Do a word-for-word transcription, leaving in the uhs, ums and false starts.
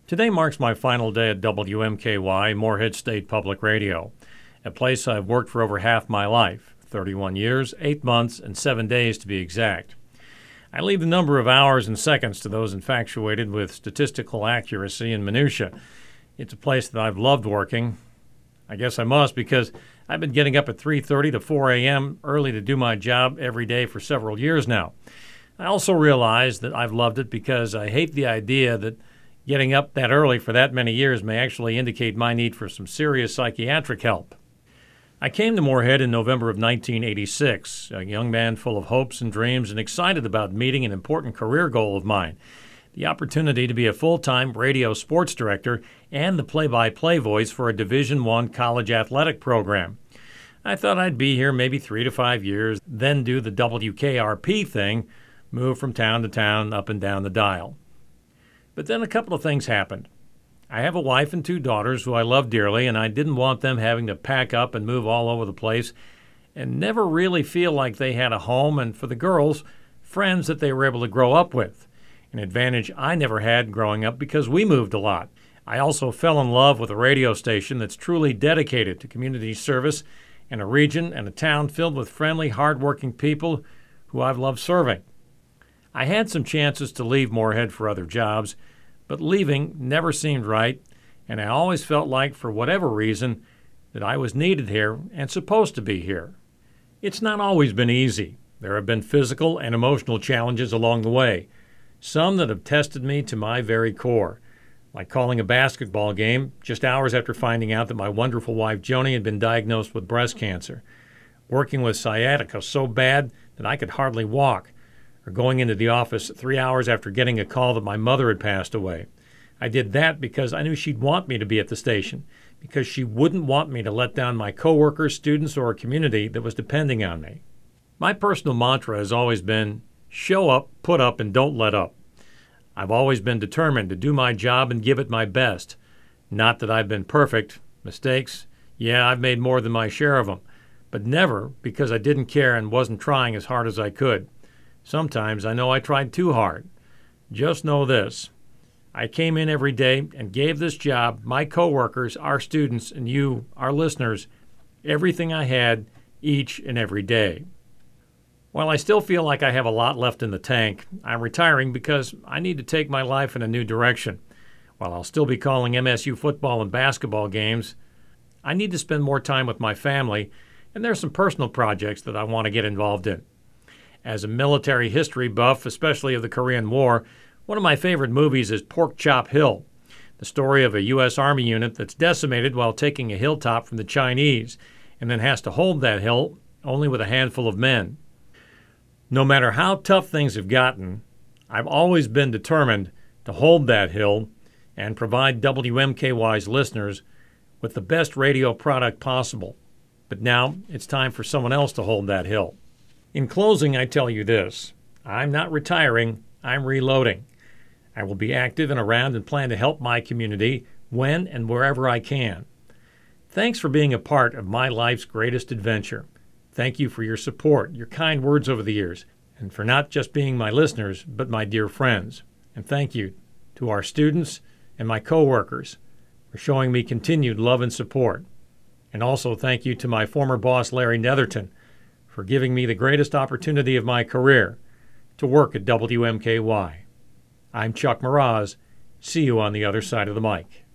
Today marks my final day at W M K Y, Morehead State Public Radio, a place I've worked for over half my life, thirty-one years, eight months, and seven days to be exact. I leave the number of hours and seconds to those infatuated with statistical accuracy and minutia. It's a place that I've loved working. I guess I must, because I've been getting up at three thirty to four a.m. early to do my job every day for several years now. I also realize that I've loved it because I hate the idea that getting up that early for that many years may actually indicate my need for some serious psychiatric help. I came to Morehead in November of nineteen eighty-six, a young man full of hopes and dreams and excited about meeting an important career goal of mine, the opportunity to be a full-time radio sports director and the play-by-play voice for a Division I college athletic program. I thought I'd be here maybe three to five years, then do the W K R P thing, move from town to town, up and down the dial. But then a couple of things happened. I have a wife and two daughters who I love dearly, and I didn't want them having to pack up and move all over the place and never really feel like they had a home, and for the girls, friends that they were able to grow up with, an advantage I never had growing up because we moved a lot. I also fell in love with a radio station that's truly dedicated to community service in a region and a town filled with friendly, hardworking people who I've loved serving. I had some chances to leave Morehead for other jobs, but leaving never seemed right, and I always felt like, for whatever reason, that I was needed here and supposed to be here. It's not always been easy. There have been physical and emotional challenges along the way, some that have tested me to my very core, like calling a basketball game just hours after finding out that my wonderful wife Joni had been diagnosed with breast cancer, working with sciatica so bad that I could hardly walk, or going into the office three hours after getting a call that my mother had passed away. I did that because I knew she'd want me to be at the station, because she wouldn't want me to let down my coworkers, students, or a community that was depending on me. My personal mantra has always been, show up, put up, and don't let up. I've always been determined to do my job and give it my best. Not that I've been perfect. Mistakes, yeah, I've made more than my share of them, but never because I didn't care and wasn't trying as hard as I could. Sometimes I know I tried too hard. Just know this. I came in every day and gave this job, my coworkers, our students, and you, our listeners, everything I had each and every day. While I still feel like I have a lot left in the tank, I'm retiring because I need to take my life in a new direction. While I'll still be calling M S U football and basketball games, I need to spend more time with my family, and there's some personal projects that I want to get involved in. As a military history buff, especially of the Korean War, one of my favorite movies is Pork Chop Hill, the story of a U S Army unit that's decimated while taking a hilltop from the Chinese, and then has to hold that hill only with a handful of men. No matter how tough things have gotten, I've always been determined to hold that hill and provide W M K Y's listeners with the best radio product possible. But now it's time for someone else to hold that hill. In closing, I tell you this. I'm not retiring, I'm reloading. I will be active and around and plan to help my community when and wherever I can. Thanks for being a part of my life's greatest adventure. Thank you for your support, your kind words over the years, and for not just being my listeners, but my dear friends. And thank you to our students and my coworkers for showing me continued love and support. And also thank you to my former boss, Larry Netherton, for giving me the greatest opportunity of my career to work at W M K Y. I'm Chuck Meraz. See you on the other side of the mic.